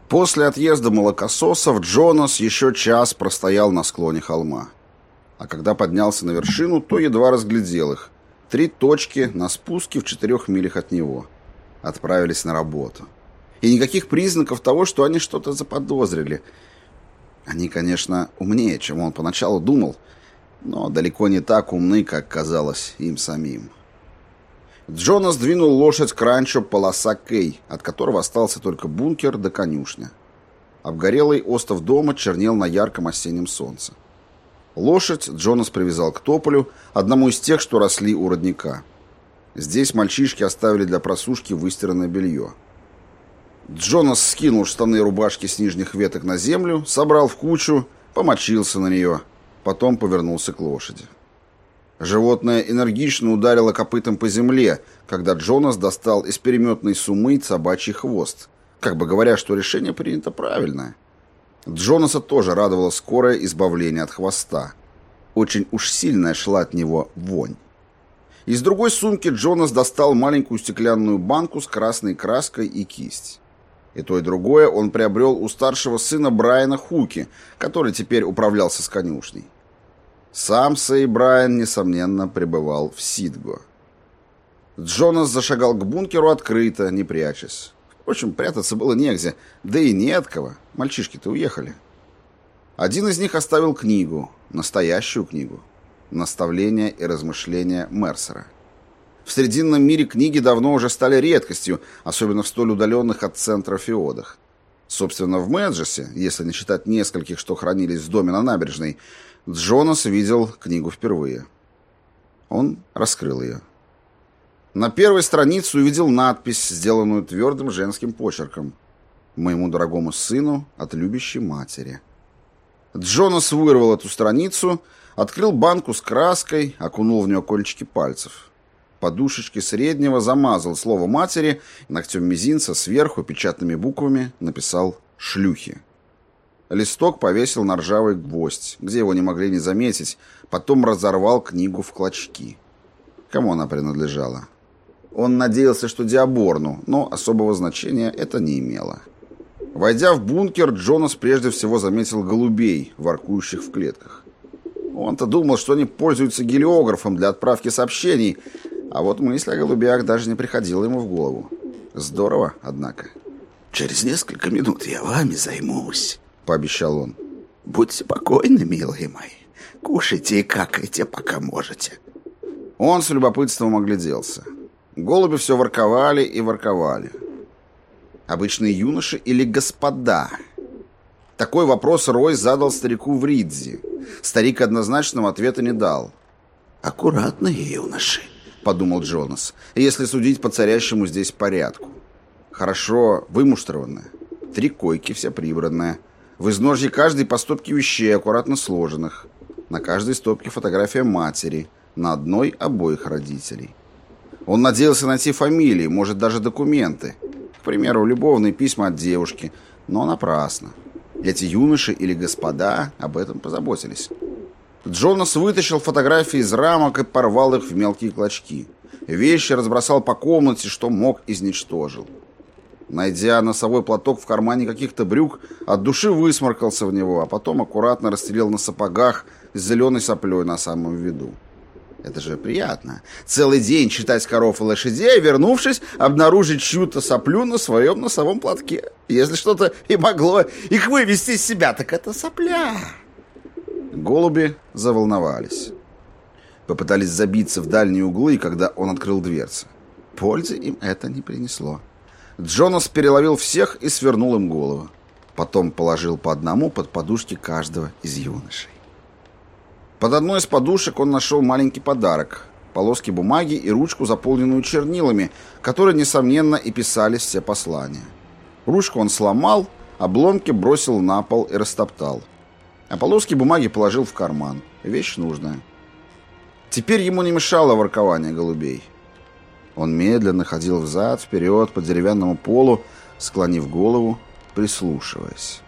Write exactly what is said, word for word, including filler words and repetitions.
После отъезда молокососов Джонас еще час простоял на склоне холма. А когда поднялся на вершину, то едва разглядел их. Три точки на спуске в четырех милях от него. Отправились на работу. И никаких признаков того, что они что-то заподозрили. Они, конечно, умнее, чем он поначалу думал, но далеко не так умны, как казалось им самим. Джонас двинул лошадь к ранчо полоса Кей, от которого остался только бункер да конюшня. Обгорелый остов дома чернел на ярком осеннем солнце. Лошадь Джонас привязал к тополю, одному из тех, что росли у родника. Здесь мальчишки оставили для просушки выстиранное белье. Джонас скинул штаны и рубашки с нижних веток на землю, собрал в кучу, помочился на нее, потом повернулся к лошади. Животное энергично ударило копытом по земле, когда Джонас достал из переметной сумы собачий хвост, как бы говоря, что решение принято правильное. Джонаса тоже радовало скорое избавление от хвоста. Очень уж сильная шла от него вонь. Из другой сумки Джонас достал маленькую стеклянную банку с красной краской и кисть. И то, и другое он приобрел у старшего сына Брайана Хуки, который теперь управлялся с конюшней. Сам Сэй Брайан, несомненно, пребывал в Сидго. Джонас зашагал к бункеру открыто, не прячась. Впрочем, прятаться было негде, да и не от кого. Мальчишки-то уехали. Один из них оставил книгу, настоящую книгу. «Наставления и размышления Мерсера». В Срединном мире книги давно уже стали редкостью, особенно в столь удаленных от центра феодах. Собственно, в Мэджесе, если не считать нескольких, что хранились в доме на набережной, Джонас видел книгу впервые. Он раскрыл ее. На первой странице увидел надпись, сделанную твердым женским почерком: «Моему дорогому сыну от любящей матери». Джонас вырвал эту страницу, открыл банку с краской, окунул в нее кончики пальцев. Подушечки среднего замазал слово матери, ногтем мизинца сверху печатными буквами написал «шлюхи». Листок повесил на ржавый гвоздь, где его не могли не заметить, потом разорвал книгу в клочки. Кому она принадлежала? Он надеялся, что Диаборну, но особого значения это не имело. Войдя в бункер, Джонас прежде всего заметил голубей, воркующих в клетках. Он-то думал, что они пользуются гелиографом для отправки сообщений, а вот мысль о голубях даже не приходила ему в голову. Здорово, однако. «Через несколько минут я вами займусь», — пообещал он. «Будьте покойны, милые мои. Кушайте и какайте, пока можете». Он с любопытством огляделся. Голуби все ворковали и ворковали. Обычные юноши или господа? Такой вопрос Рой задал старику в Ридзи. Старик однозначного ответа не дал. «Аккуратные юноши», — подумал Джонас, если судить по царящему здесь порядку. Хорошо вымуштрованная. Три койки, вся прибранная. В изножье каждой по стопке вещей, аккуратно сложенных. На каждой стопке фотография матери, на одной обоих родителей. Он надеялся найти фамилии, может, даже документы. К примеру, любовные письма от девушки, но напрасно. Эти юноши или господа об этом позаботились. Джонас вытащил фотографии из рамок и порвал их в мелкие клочки. Вещи разбросал по комнате, что мог, изничтожил. Найдя носовой платок в кармане каких-то брюк, от души высморкался в него, а потом аккуратно расстелил на сапогах с зеленой соплей на самом виду. Это же приятно. Целый день читать коров и лошадей, вернувшись, обнаружить чью-то соплю на своем носовом платке. Если что-то и могло их вывести из себя, так это сопля. Голуби заволновались. Попытались забиться в дальние углы, когда он открыл дверцы. Пользы им это не принесло. Джонас переловил всех и свернул им голову. Потом положил по одному под подушки каждого из юношей. Под одной из подушек он нашел маленький подарок — полоски бумаги и ручку, заполненную чернилами, которые, несомненно, и писались все послания. Ручку он сломал, обломки бросил на пол и растоптал. А полоски бумаги положил в карман. Вещь нужная. Теперь ему не мешало воркование голубей. Он медленно ходил взад-вперед по деревянному полу, склонив голову, прислушиваясь.